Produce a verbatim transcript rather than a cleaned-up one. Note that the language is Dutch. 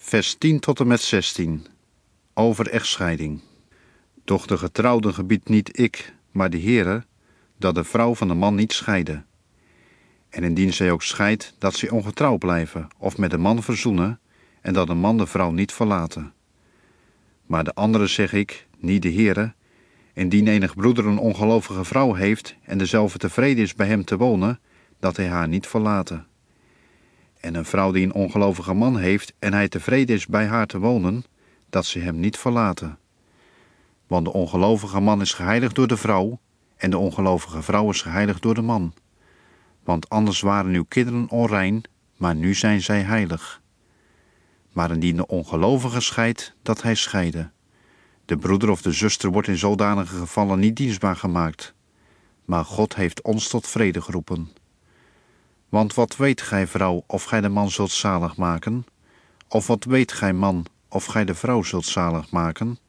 vers tien tot en met zestien, over echtscheiding. Doch de getrouwden gebiedt niet ik, maar de Heere, dat de vrouw van de man niet scheide. En indien zij ook scheidt, dat zij ongetrouw blijven, of met de man verzoenen, en dat de man de vrouw niet verlaten. Maar de andere zeg ik, niet de Heere, indien enig broeder een ongelovige vrouw heeft, en dezelfde tevreden is bij hem te wonen, dat hij haar niet verlaten. En een vrouw die een ongelovige man heeft, en hij tevreden is bij haar te wonen, dat ze hem niet verlaten. Want de ongelovige man is geheiligd door de vrouw, en de ongelovige vrouw is geheiligd door de man. Want anders waren uw kinderen onrein, maar nu zijn zij heilig. Maar indien de ongelovige scheidt, dat hij scheide. De broeder of de zuster wordt in zodanige gevallen niet dienstbaar gemaakt. Maar God heeft ons tot vrede geroepen. Want wat weet gij, vrouw, of gij de man zult zalig maken? Of wat weet gij, man, of gij de vrouw zult zalig maken?